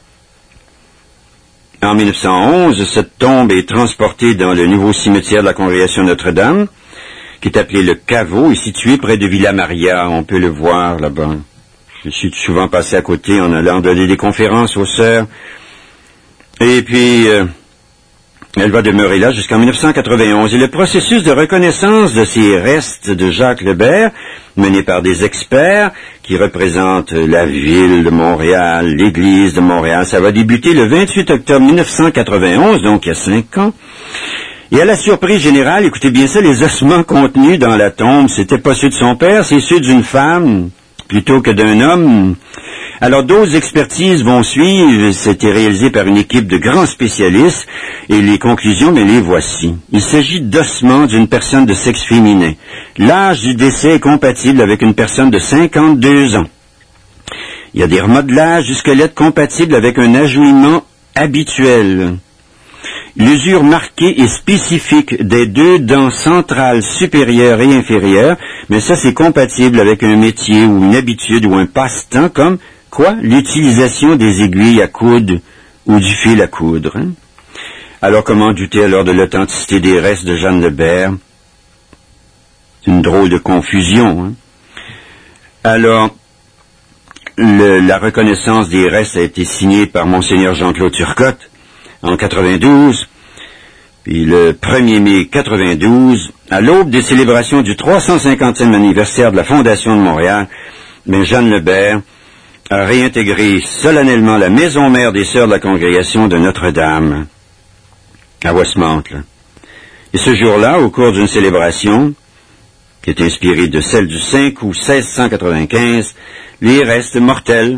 En mille neuf cent onze, cette tombe est transportée dans le nouveau cimetière de la congrégation Notre-Dame, qui est appelé le Caveau, et situé près de Villa Maria. On peut le voir là-bas. Je suis souvent passé à côté en allant donner des conférences aux sœurs. Et puis, euh, elle va demeurer là jusqu'en mille neuf cent quatre-vingt-onze. Et le processus de reconnaissance de ces restes de Jacques Lebert, mené par des experts qui représentent la ville de Montréal, l'église de Montréal, ça va débuter le vingt-huit octobre mille neuf cent quatre-vingt-onze, donc il y a cinq ans. Et à la surprise générale, écoutez bien ça, les ossements contenus dans la tombe, c'était pas ceux de son père, c'est ceux d'une femme plutôt que d'un homme. Alors d'autres expertises vont suivre, c'était réalisé par une équipe de grands spécialistes, et les conclusions, mais les voici. Il s'agit d'ossements d'une personne de sexe féminin. L'âge du décès est compatible avec une personne de cinquante-deux ans. Il y a des remodelages du squelette compatibles avec un ajournement habituel. L'usure marquée et spécifique des deux dents centrales supérieures et inférieures, mais ça c'est compatible avec un métier ou une habitude ou un passe-temps comme, quoi? L'utilisation des aiguilles à coudre ou du fil à coudre. Hein? Alors comment douter alors de l'authenticité des restes de Jeanne Lebert? C'est une drôle de confusion. Hein? Alors, le, la reconnaissance des restes a été signée par Monseigneur Jean-Claude Turcotte en quatre-vingt-douze, puis le premier mai quatre-vingt-douze, à l'aube des célébrations du trois cent cinquantième anniversaire de la Fondation de Montréal, mais Jeanne Lebert a réintégré solennellement la maison mère des Sœurs de la Congrégation de Notre-Dame, à Westmount. Là. Et ce jour-là, au cours d'une célébration, qui est inspirée de celle du cinq août seize cent quatre-vingt-quinze, les restes mortels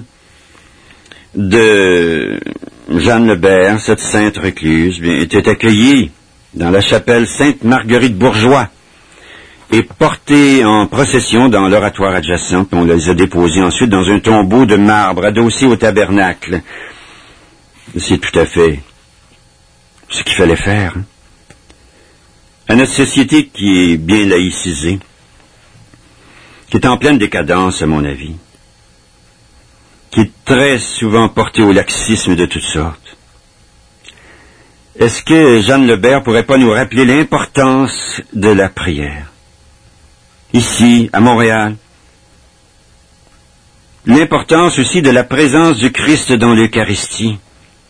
de Jeanne Lebert, cette sainte recluse, bien, étaient accueillis dans la chapelle Sainte-Marguerite-Bourgeois et portés en procession dans l'oratoire adjacent, puis on les a déposés ensuite dans un tombeau de marbre adossé au tabernacle. C'est tout à fait ce qu'il fallait faire. Hein? À notre société qui est bien laïcisée, qui est en pleine décadence, à mon avis, qui est très souvent portée au laxisme de toutes sortes. Est-ce que Jeanne Lebert pourrait pas nous rappeler l'importance de la prière? Ici, à Montréal, l'importance aussi de la présence du Christ dans l'Eucharistie.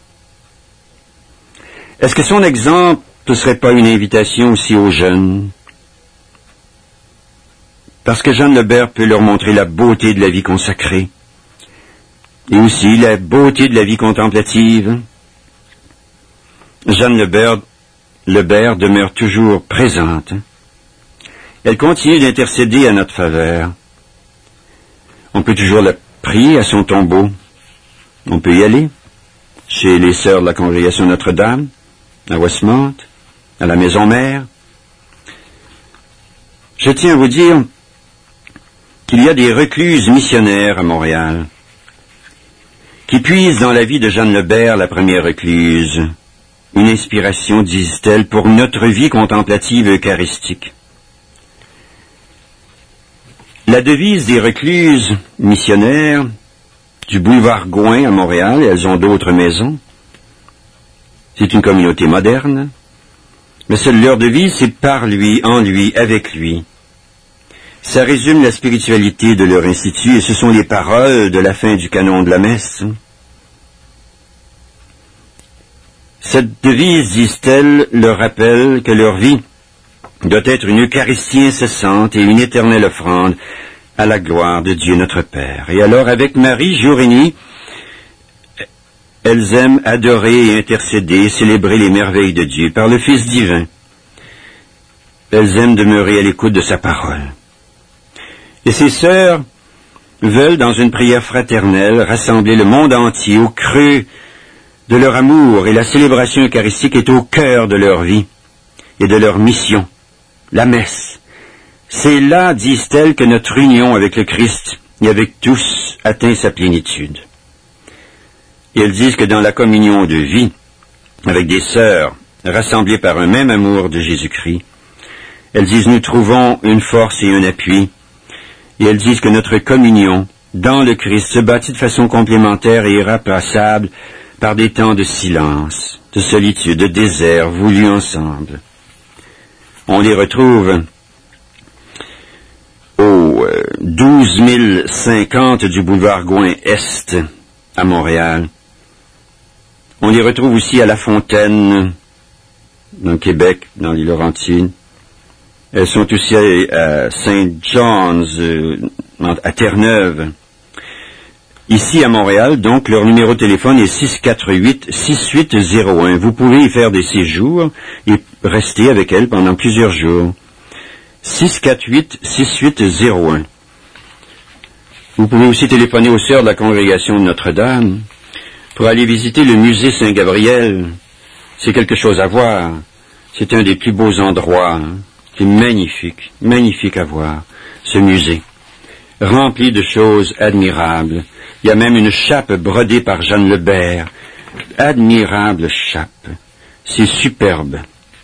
Est-ce que son exemple ne serait pas une invitation aussi aux jeunes? Parce que Jeanne Lebert peut leur montrer la beauté de la vie consacrée et aussi la beauté de la vie contemplative. Jeanne Lebert, Lebert demeure toujours présente. Elle continue d'intercéder à notre faveur. On peut toujours la prier à son tombeau. On peut y aller chez les sœurs de la congrégation Notre-Dame, à Westmont, à la Maison Mère. Je tiens à vous dire qu'il y a des recluses missionnaires à Montréal qui puisent dans la vie de Jeanne Lebert, la première recluse, une inspiration, disent-elles, pour notre vie contemplative eucharistique. La devise des recluses missionnaires du boulevard Gouin à Montréal, et elles ont d'autres maisons, c'est une communauté moderne, mais seule leur devise, c'est par lui, en lui, avec lui. Ça résume la spiritualité de leur institut, et ce sont les paroles de la fin du canon de la messe. Cette devise, disent-elles, leur rappelle que leur vie doit être une Eucharistie incessante et une éternelle offrande à la gloire de Dieu notre Père. Et alors, avec Marie, jour et nuit, elles aiment adorer et intercéder, célébrer les merveilles de Dieu par le Fils divin. Elles aiment demeurer à l'écoute de sa parole. Et ces sœurs veulent, dans une prière fraternelle, rassembler le monde entier au creux de leur amour, et la célébration eucharistique est au cœur de leur vie et de leur mission, la messe. C'est là, disent-elles, que notre union avec le Christ et avec tous atteint sa plénitude. Et elles disent que dans la communion de vie, avec des sœurs rassemblées par un même amour de Jésus-Christ, elles disent nous trouvons une force et un appui. Et elles disent que notre communion dans le Christ se bâtit de façon complémentaire et irremplaçable par des temps de silence, de solitude, de désert, voulus ensemble. On les retrouve au euh, douze mille cinquante du boulevard Gouin-Est à Montréal. On les retrouve aussi à La Fontaine, dans le Québec, dans les Laurentides. Elles sont aussi à, à Saint John's, euh, à Terre-Neuve. Ici à Montréal, donc, leur numéro de téléphone est six quatre huit, six huit zéro un. Vous pouvez y faire des séjours et rester avec elles pendant plusieurs jours. six quatre huit, six huit zéro un. Vous pouvez aussi téléphoner aux sœurs de la congrégation de Notre-Dame pour aller visiter le musée Saint-Gabriel. C'est quelque chose à voir. C'est un des plus beaux endroits. Hein. C'est magnifique, magnifique à voir, ce musée, rempli de choses admirables. Il y a même une chape brodée par Jeanne Lebert. Admirable chape. C'est superbe.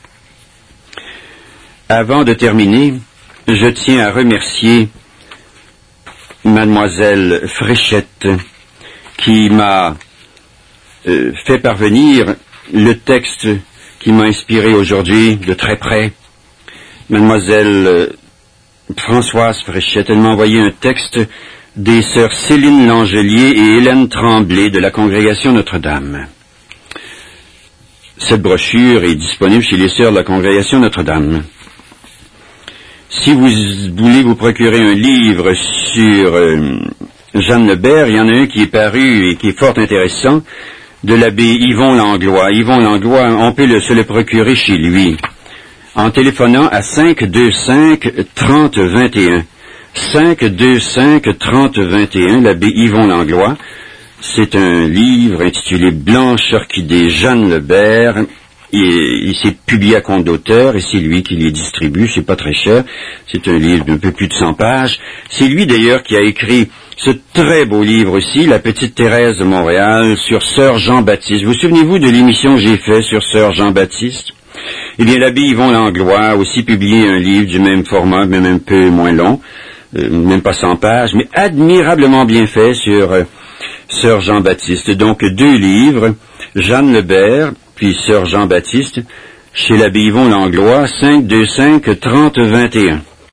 Avant de terminer, je tiens à remercier Mademoiselle Fréchette qui m'a euh, fait parvenir le texte qui m'a inspiré aujourd'hui de très près. Mademoiselle euh, Françoise Fréchette, elle m'a envoyé un texte des sœurs Céline Langelier et Hélène Tremblay de la congrégation Notre-Dame. Cette brochure est disponible chez les sœurs de la congrégation Notre-Dame. Si vous voulez vous procurer un livre sur euh, Jeanne Lebert, il y en a un qui est paru et qui est fort intéressant, de l'abbé Yvon Langlois. Yvon Langlois, on peut le, se le procurer chez lui en téléphonant à cinq deux cinq, trente vingt et un. cinq deux cinq, trente vingt et un, l'abbé Yvon Langlois. C'est un livre intitulé Blanche Orchidée, Jeanne Lebert. Il, il s'est publié à compte d'auteur et c'est lui qui les distribue, c'est pas très cher. C'est un livre d'un peu plus de cent pages. C'est lui d'ailleurs qui a écrit ce très beau livre aussi, La Petite Thérèse de Montréal, sur Sœur Jean-Baptiste. Vous souvenez-vous de l'émission que j'ai faite sur Sœur Jean-Baptiste? Eh bien, l'abbé Yvon Langlois a aussi publié un livre du même format, même un peu moins long, euh, même pas cent pages, mais admirablement bien fait sur euh, Sœur Jean-Baptiste. Donc, deux livres, Jeanne Lebert, puis Sœur Jean-Baptiste, chez l'abbé Yvon Langlois, cinq deux cinq, trente vingt et un.